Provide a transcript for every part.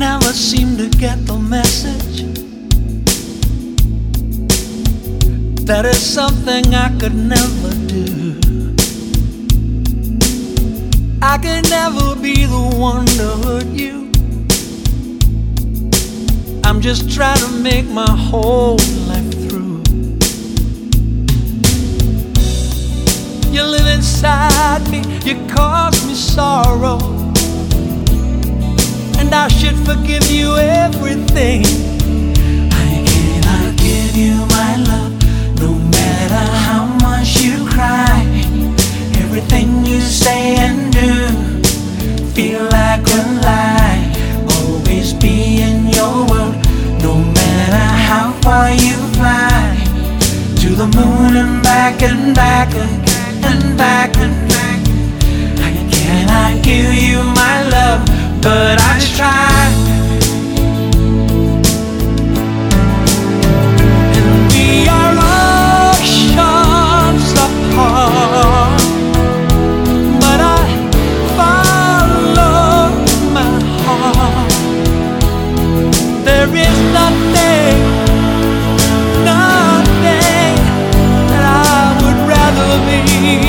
never seem to get the message. That is something I could never do. I could never be the one to hurt you. I'm just trying to make my whole life through. You live inside me, you cause me sorrow, and I should forgive you everything. I cannot give you my love, no matter how much you cry. Everything you say and do feel like a lie. Always be in your world, no matter how far you fly. To the moon and back and back and back and back. I cannot give you my love, but I try. And we are oceans apart, but I follow my heart. There is nothing that I would rather be.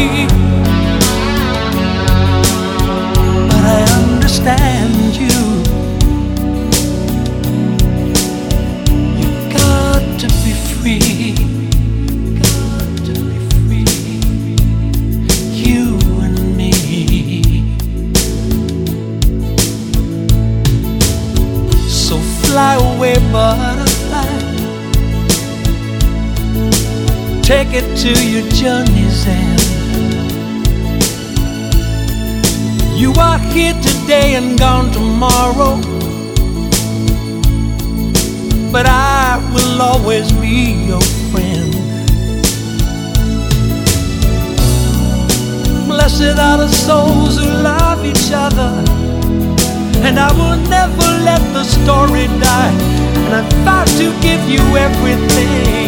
But I understand you. You got to be free. Got to be free. You and me. So fly away, butterfly. Take it to your journey's end. You are here today and gone tomorrow, but I will always be your friend. Blessed are the souls who love each other, and I will never let the story die. And I vow to give you everything.